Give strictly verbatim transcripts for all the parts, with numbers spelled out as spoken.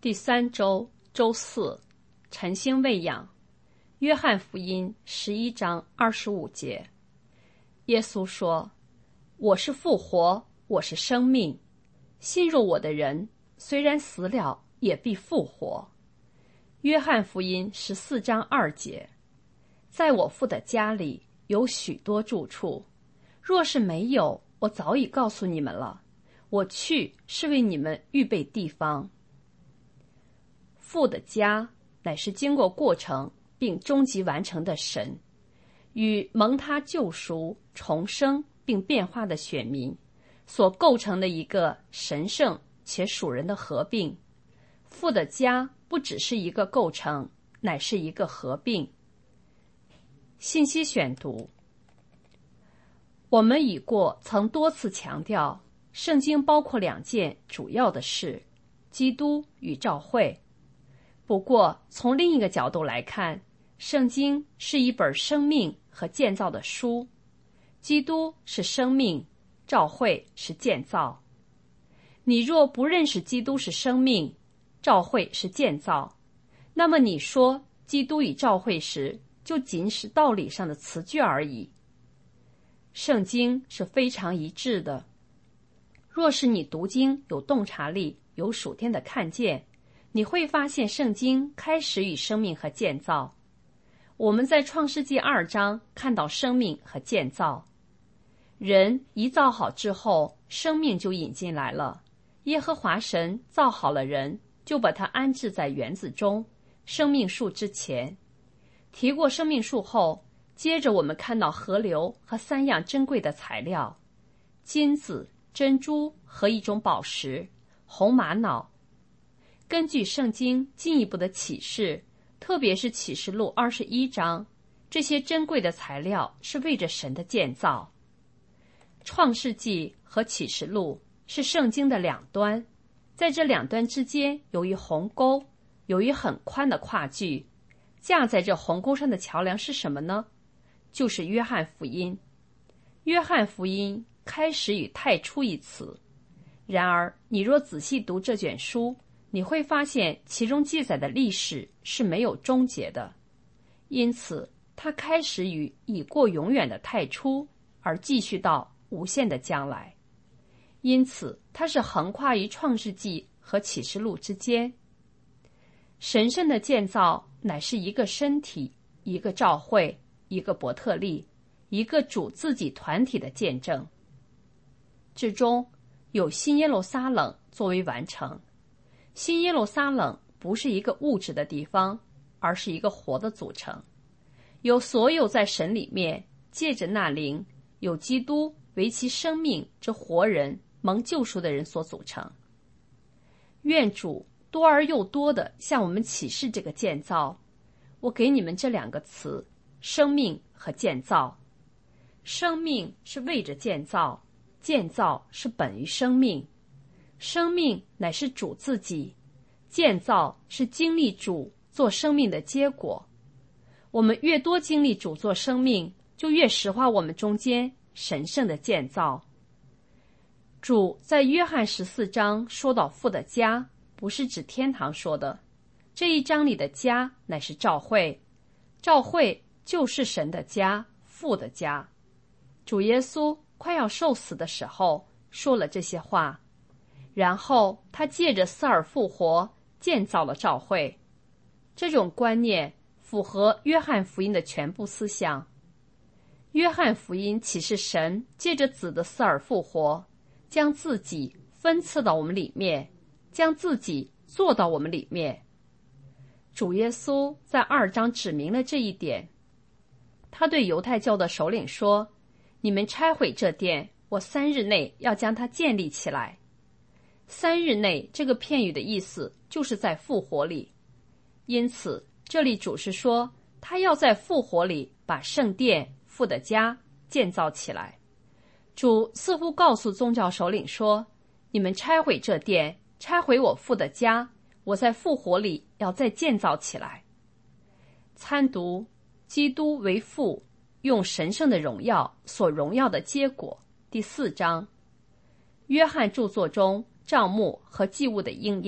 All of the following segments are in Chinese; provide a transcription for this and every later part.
第三周周四，晨星喂养。约翰福音十一章二十五节，耶稣说：“我是复活，我是生命，信入我的人，虽然死了，也必复活。”约翰福音十四章二节，在我父的家里有许多住处，若是没有，我早已告诉你们了。我去是为你们预备地方。父的家乃是经过过程并终极完成的神，与蒙他救赎、重生并变化的选民所构成的一个神圣且属人的合并。父的家不只是一个构成，乃是一个合并。信息选读。我们已过曾多次强调，圣经包括两件主要的事：基督与教会。不过，从另一个角度来看，圣经是一本生命和建造的书。基督是生命，教会是建造。你若不认识基督是生命，教会是建造，那么你说基督与教会时，就仅是道理上的词句而已。圣经是非常一致的。若是你读经有洞察力，有属天的看见，你会发现圣经开始与生命和建造。我们在创世纪二章看到生命和建造。人一造好之后，生命就引进来了。耶和华神造好了人，就把他安置在园子中，生命树之前。提过生命树后，接着我们看到河流和三样珍贵的材料：金子、珍珠和一种宝石，红玛瑙。根据圣经进一步的启示，特别是启示录二十一章，这些珍贵的材料是为着神的建造。创世纪和启示录是圣经的两端，在这两端之间有一鸿沟，有一很宽的跨距。架在这鸿沟上的桥梁是什么呢？就是约翰福音。约翰福音开始与太初一词，然而你若仔细读这卷书，你会发现其中记载的历史是没有终结的，因此它开始于已过永远的太初，而继续到无限的将来。因此它是横跨于创世纪和启示录之间。神圣的建造乃是一个身体，一个教会，一个伯特利，一个主自己团体的见证。之中有新耶路撒冷作为完成。新耶路撒冷不是一个物质的地方，而是一个活的组成，有所有在神里面借着那灵，有基督为其生命之活人蒙救赎的人所组成。愿主多而又多地向我们启示这个建造。我给你们这两个词：生命和建造。生命是为着建造，建造是本于生命。生命乃是主自己，建造是经历主做生命的结果。我们越多经历主做生命，就越实化我们中间神圣的建造。主在约翰十四章说到父的家，不是指天堂说的。这一章里的家乃是教会，教会就是神的家，父的家。主耶稣快要受死的时候说了这些话，然后他借着死而复活建造了教会。这种观念符合约翰福音的全部思想。约翰福音启示神借着子的死而复活，将自己分赐到我们里面，将自己做到我们里面。主耶稣在二章指明了这一点。他对犹太教的首领说：“你们拆毁这殿，我三日内要将它建立起来。”三日内这个片语的意思就是在复活里，因此这里主是说他要在复活里把圣殿父的家建造起来。主似乎告诉宗教首领说：“你们拆毁这殿，拆毁我父的家，我在复活里要再建造起来。”参读基督为父，用神圣的荣耀所荣耀的结果，第四章。约翰著作中账目和祭物的应验，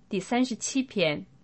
第三十七篇。